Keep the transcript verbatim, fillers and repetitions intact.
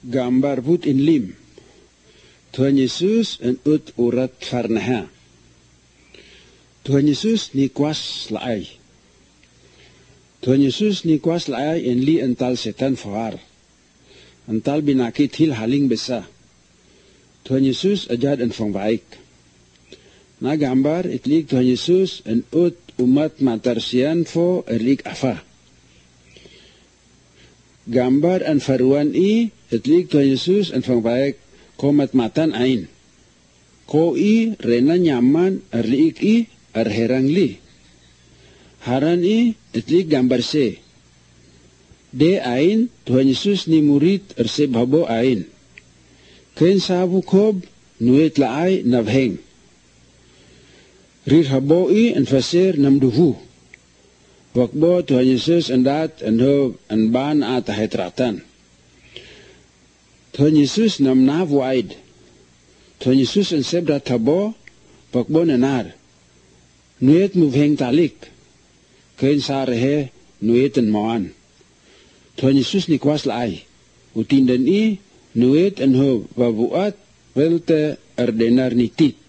Gambar put in lim. Tuhan Yesus en ut urat farnaha. Tuhan Yesus ni kuas laai. Tuhan Yesus ni kuas laai en li ental setan fawar. Ental binakit hil haling besa. Tuhan Yesus ajad en fong baik. Na gambar itlik Tuhan Yesus en ut umat matarsian fo erlik afa. Gambar an faruan i itlik Tuhan Yesus en fong baik komat matan ain. Ko i rena nyaman erlik i erherang li. Haran i itlik gambar se. De ain Tuhan Yesus ni murid erse babo ain. Ken sabu kob nuet laai navheng. Rir habo i en faser namduhu. Wakbo Tuhan Yesus endat enhob enban atahetratan. Tuhan Yesus nam na waid. Tuhan Yesus en sebra tabo wakbo nanar. Nuet muvheng talik. Ken sarehe nuet en mawan. Tuhan Yesus ni kuas laai. Utindan i nuet enhob wabuat welte erdenar nitit.